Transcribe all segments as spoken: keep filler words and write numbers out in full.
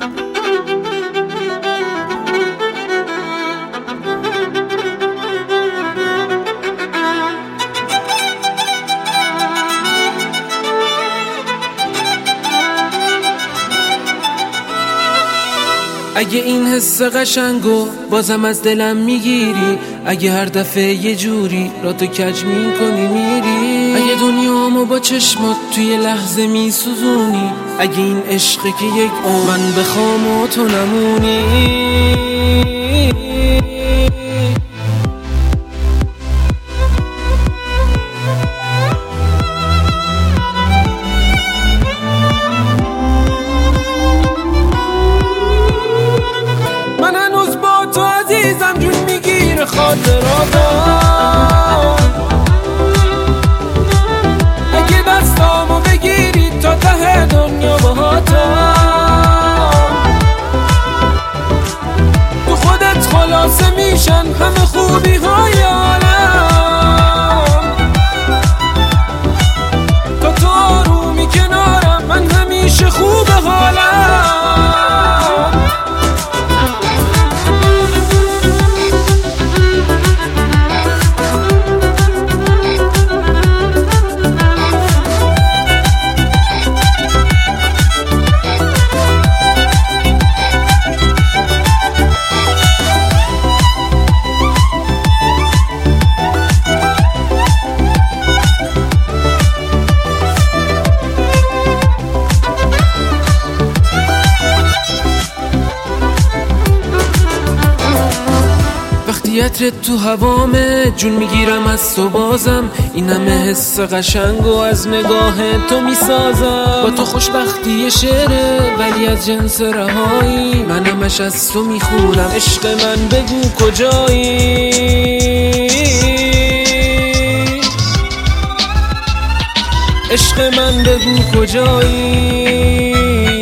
اگه این حس قشنگو بازم از دلم میگیری، اگه هر دفعه یه جوری را تو کج میکنی میری، اگه دنیامو با چشمات توی لحظه میسوزونی، اگه این عشقه که یک عمر من بخوام و تو نمونی. خاطراتم اگه دستامو بگیری تا ته دنیا باهاتم، تو خودت خلاصه میشن همه خوبی های عالم، تا تو آرومی کنارم من همیشه خوب حالم. عطرت تو هوامه جون میگیرم از تو بازم، این همه حس قشنگ و از نگاه تو میسازم. با تو خوشبختی شعره ولی از جنس رهایی، من همش از تو میخونم عشق من بگو کجایی. عشق من بگو کجایی.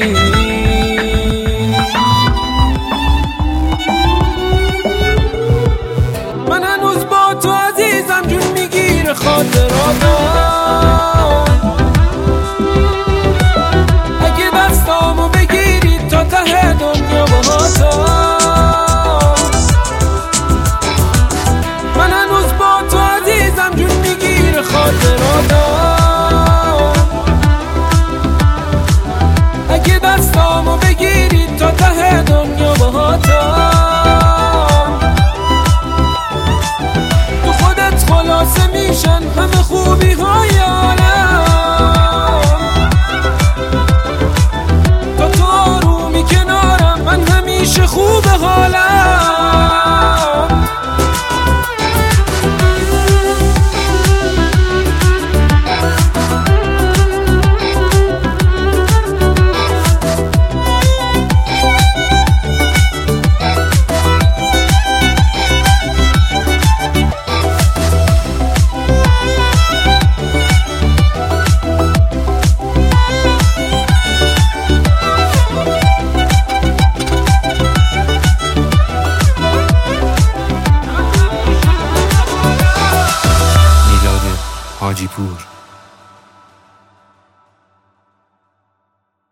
خاطراتم اگه دستامو بگیری تا ته دنیا باهاتم، من هنوز با تو عزیزم جون میگیره خاطراتم اگه دستامو بگیری تا ته دنیا باهاتم، تو خودت خلاصه میشن همه خوبی های عالم، تا تو آرومی کنارم من همیشه خوب حالم. حاجی پور.